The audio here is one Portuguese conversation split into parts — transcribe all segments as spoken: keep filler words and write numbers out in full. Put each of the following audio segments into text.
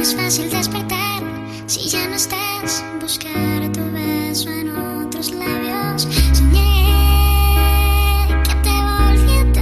es fácil despertar si ya no estás. Buscar tu beso en otros labios. Soñé que te volví a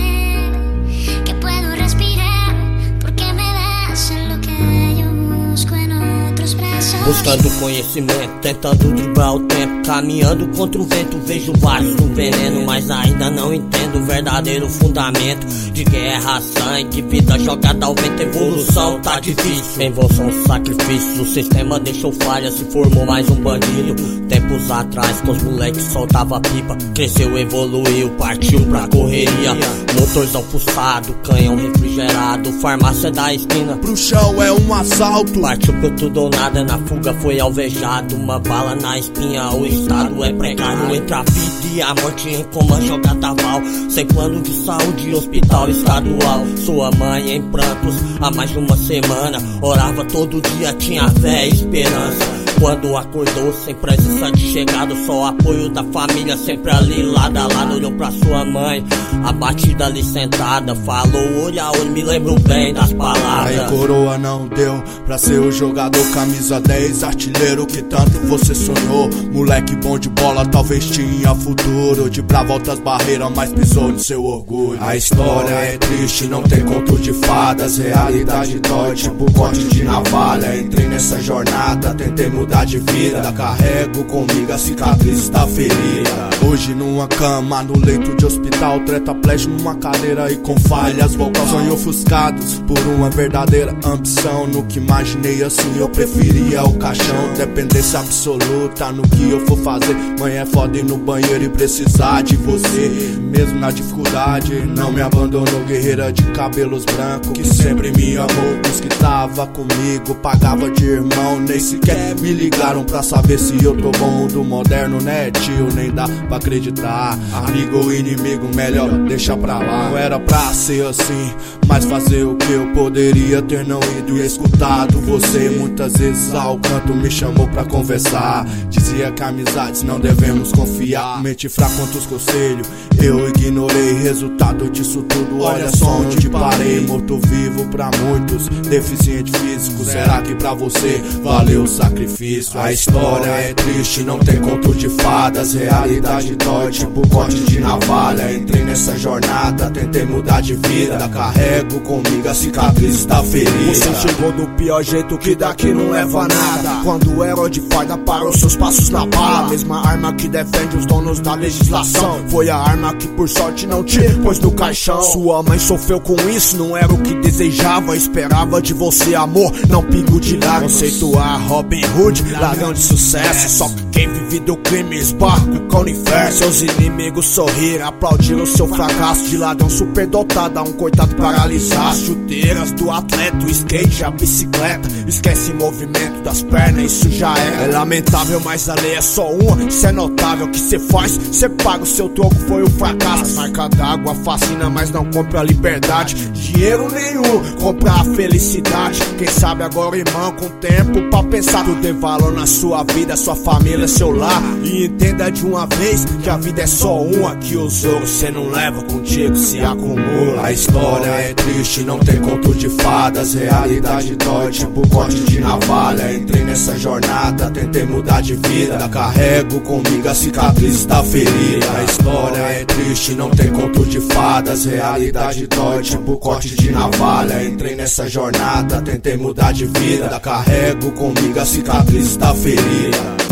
tener, que puedo respirar porque me das lo que yo busco en otros brazos. Buscando conhecimento, tentando driblar o tempo, caminhando contra o vento, vejo vários no veneno, mas ainda não entendo o verdadeiro fundamento de guerra, sangue, vida jogada ao vento, evolução tá difícil. Involução, sacrifício, o sistema deixou falha, se formou mais um bandido. Tempos atrás, com os moleques soltava pipa, cresceu, evoluiu, partiu pra correria. Motorzão pulsado, canhão refrigerado, farmácia da esquina. Pro chão é um assalto. Partiu por tudo ou nada, na fuga foi alvejado. Uma bala na espinha, o estado é precário. Entre a vida e a morte em coma jogada val. Sem plano de saúde, hospital estadual. Sua mãe em prantos há mais de uma semana. Orava todo dia, tinha fé e esperança. Quando acordou, sem presença de chegado, só apoio da família, sempre ali lado a lado. Olhou pra sua mãe, abatida ali sentada, falou olho a olho, me lembro bem das palavras. Aí coroa não deu pra ser o jogador camisa dez, artilheiro que tanto você sonhou. Moleque bom de bola, talvez tinha futuro, de brava altas barreiras, mas pisou no seu orgulho. A história é triste, não tem conto de fadas, realidade dói, tipo corte de navalha. Entrei nessa jornada, tentei mudar de vida, carrego comigo a cicatriz da ferida. Hoje numa cama, no leito de hospital, tetraplégico numa cadeira e com falhas vocais. Sonhos ofuscados por uma verdadeira ambição. No que imaginei assim eu preferia o caixão. Dependência absoluta no que eu for fazer. Mãe é foda ir no banheiro e precisar de você. Mesmo na dificuldade, não me abandonou. Guerreira de cabelos brancos que sempre me amou. Os que tava comigo pagava de irmão, nem sequer me ligaram pra saber se eu tô bom. Mundo moderno, né tio, nem dá pra acreditar. Amigo ou inimigo, melhor deixa pra lá. Não era pra ser assim, mas fazer o que eu poderia ter não ido e escutado você. Muitas vezes ao canto me chamou pra conversar, dizia que amizades não devemos confiar. Mente fraca contra os conselhos, eu ignorei. Resultado disso tudo, olha só onde parei. Morto vivo pra muitos, deficiente físico. Será que pra você valeu o sacrifício? A história é triste, não tem conto de fadas, realidade dói, tipo corte de navalha. Entrei nessa jornada, tentei mudar de vida, carrego comigo a cicatriz da ferida. Você chegou do pior jeito que daqui não leva a nada. Quando o herói de farda parou seus passos na bala. Mesma arma que defende os donos da legislação, foi a arma que por sorte não te pôs no caixão. Sua mãe sofreu com isso, não era o que desejava. Esperava de você amor, não pingo de lágrimas. Conceituar Robin Hood, ladrão de sucesso, só que quem vive do crime esbarra com o universo. Seus inimigos sorriram, aplaudiram seu fracasso. De ladrão superdotado a um coitado paralisado. Chuteiras do atleta, o skate, a bicicleta. Esquece movimento das pernas, isso já é. É lamentável, mas a lei é só uma. Isso é notável, o que cê faz, cê paga, o seu troco foi o fracasso. A marca d'água fascina, mas não compra a liberdade. Dinheiro nenhum, compra a felicidade. Quem sabe agora, irmão, com tempo pra pensar. Tudo tem valor na sua vida, sua família, seu lar. E entenda de uma vez que a vida é só uma, que os outros cê não leva contigo, se acumula. A história é triste, não tem conto de fadas, realidade dói, tipo corte de navalha. Entrei nessa jornada, tentei mudar de vida, carrego comigo a cicatriz da ferida. A história é triste, não tem conto de fadas, realidade dói, tipo corte de navalha. Entrei nessa jornada, tentei mudar de vida, carrego comigo a cicatriz da ferida.